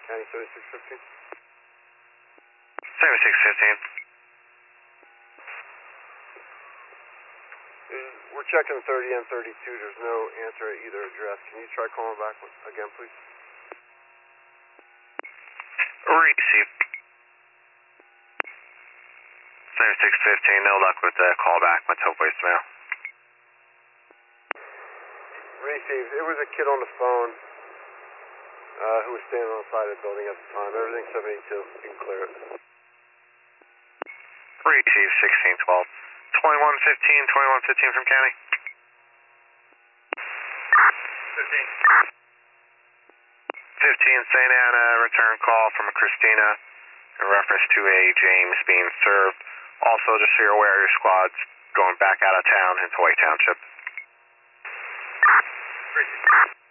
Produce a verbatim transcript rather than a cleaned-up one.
County seventy-six fifteen. seventy-six fifteen. We're checking thirty and thirty-two. There's no answer at either address. Can you try calling back again, please? Receive. seventy-six fifteen, no luck with the callback. Went to voicemail. Receive. It was a kid on the phone uh, who was standing on the side of the building at the time. Everything seventy-two. You can clear it. Receive sixteen twelve. twenty-one fifteen, twenty-one fifteen from County. fifteen. fifteen, Saint Anna, return call from a Christina in reference to a James being served. Also, just so you're aware, your squad's going back out of town into White Township. Receive.